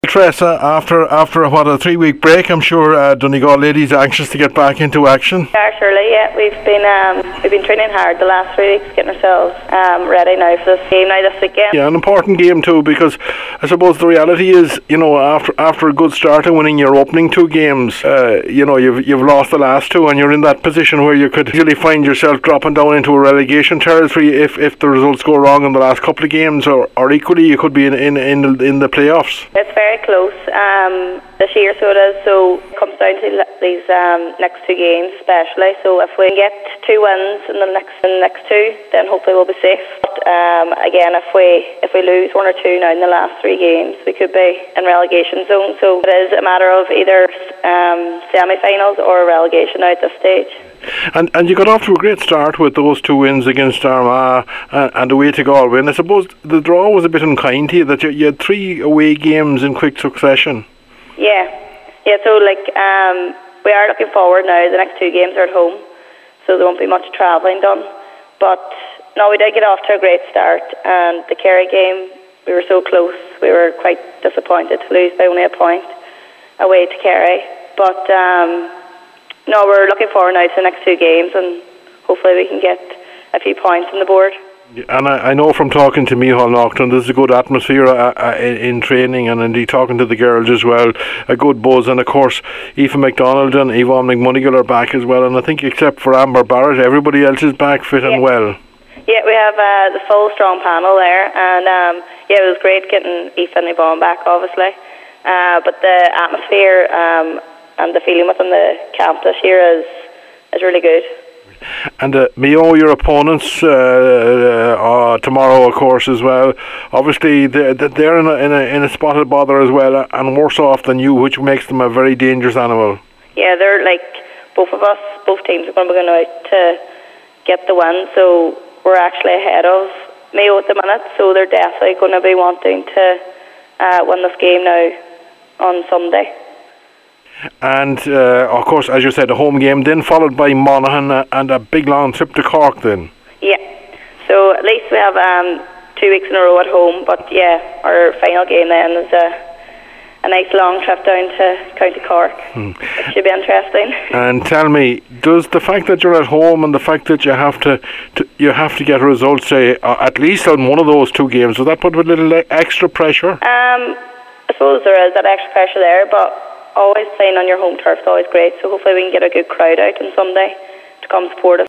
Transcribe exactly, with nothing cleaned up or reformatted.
Tressa, after after what a three week break, I'm sure uh, Donegal ladies are anxious to get back into action. Yeah, surely. Yeah, we've been um, we've been training hard the last three weeks, getting ourselves um, ready now for this game now this weekend. Yeah, an important game too, because I suppose the reality is, you know, after after a good start and winning your opening two games, uh, you know, you've you've lost the last two, and you're in that position where you could easily find yourself dropping down into a relegation territory if, if the results go wrong in the last couple of games, or, or equally you could be in in in the, in the playoffs. It's very close um, this year, so it is. So it comes down to these um, next two games, especially. So if we get two wins in the next in the next two, then hopefully we'll be safe. But um, again, if we if we lose one or two now in the last three games, we could be in relegation zone. So it is a matter of either um, semi-finals or relegation now at this stage. And and you got off to a great start with those two wins against Armagh and, and away to Galway. And I suppose the draw was a bit unkind to you, that you, you had three away games in quick succession. Yeah, yeah. So like um, we are looking forward now. The next two games are at home, so there won't be much travelling done. But no, we did get off to a great start. And the Kerry game, we were so close. We were quite disappointed to lose by only a point away to Kerry. But um, no, we're looking forward now to the next two games, and hopefully we can get a few points on the board. And I, I know from talking to Micheál Naughton, there's a good atmosphere uh, uh, in, in training, and indeed talking to the girls as well, a good buzz. And of course, Aoife McDonald and Yvonne McMonigal are back as well. And I think except for Amber Barrett, everybody else is back fit yeah. and well. Yeah, we have uh, the full strong panel there, and um, yeah, it was great getting Aoife and Yvonne back, obviously. Uh, but the atmosphere um, and the feeling within the camp this year is is really good. And uh, Mayo, your opponents uh, uh, uh, tomorrow, of course, as well. Obviously, they're, they're in, a, in, a, in a spot of bother as well, and worse off than you, which makes them a very dangerous animal. Yeah, they're like, both of us, both teams are going to be going out to get the win, so we're actually ahead of Mayo at the minute, so they're definitely going to be wanting to uh, win this game now on Sunday. And uh, of course, as you said, a home game, then followed by Monaghan uh, and a big long trip to Cork then. Yeah, so at least we have um, two weeks in a row at home, but yeah, our final game then is a, a nice long trip down to County Cork. Hmm. It should be interesting. And tell me, does the fact that you're at home and the fact that you have to, to you have to get results, say, uh, at least on one of those two games, does that put a little extra pressure? Um, I suppose there is that extra pressure there, but always playing on your home turf is always great, so hopefully we can get a good crowd out on Sunday to come support us.